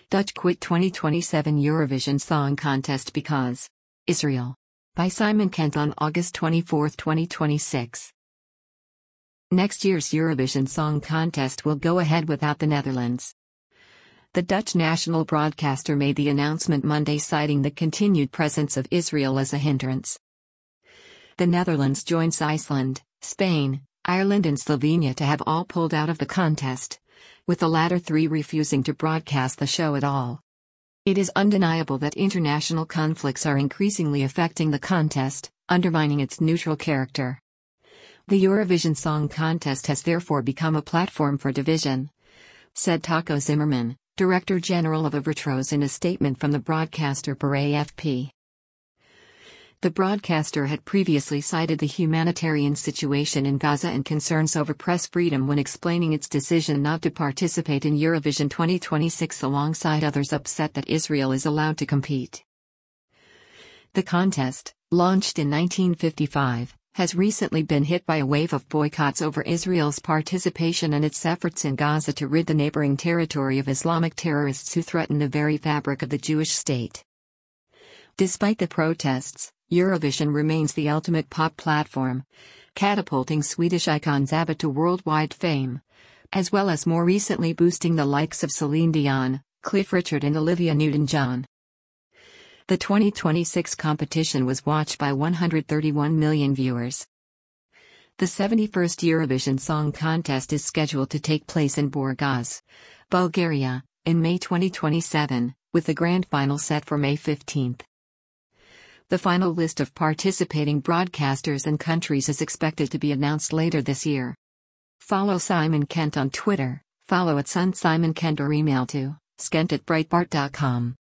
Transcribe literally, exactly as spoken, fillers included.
Dutch quit twenty twenty-seven Eurovision Song Contest because Israel. By Simon Kent on August twenty-fourth, twenty twenty-six. Next year's Eurovision Song Contest will go ahead without the Netherlands. The Dutch national broadcaster made the announcement Monday, citing the continued presence of Israel as a hindrance. The Netherlands joins Iceland, Spain, Ireland and Slovenia to have all pulled out of the contest, with the latter three refusing to broadcast the show at all. It is undeniable that international conflicts are increasingly affecting the contest, undermining its neutral character. The Eurovision Song Contest has therefore become a platform for division, said Taco Zimmerman, Director General of Avrotros, in a statement from the broadcaster per A F P. The broadcaster had previously cited the humanitarian situation in Gaza and concerns over press freedom when explaining its decision not to participate in Eurovision twenty twenty-six, alongside others upset that Israel is allowed to compete. The contest, launched in nineteen fifty-five, has recently been hit by a wave of boycotts over Israel's participation and its efforts in Gaza to rid the neighboring territory of Islamic terrorists who threaten the very fabric of the Jewish state. Despite the protests, Eurovision remains the ultimate pop platform, catapulting Swedish icon ABBA to worldwide fame, as well as more recently boosting the likes of Celine Dion, Cliff Richard and Olivia Newton-John. The twenty twenty-six competition was watched by one hundred thirty-one million viewers. The seventy-first Eurovision Song Contest is scheduled to take place in Burgas, Bulgaria, in May twenty twenty-seven, with the grand final set for May fifteenth. The final list of participating broadcasters and countries is expected to be announced later this year. Follow Simon Kent on Twitter, follow at Sun Simon Kent or email to skent at breitbart dot com.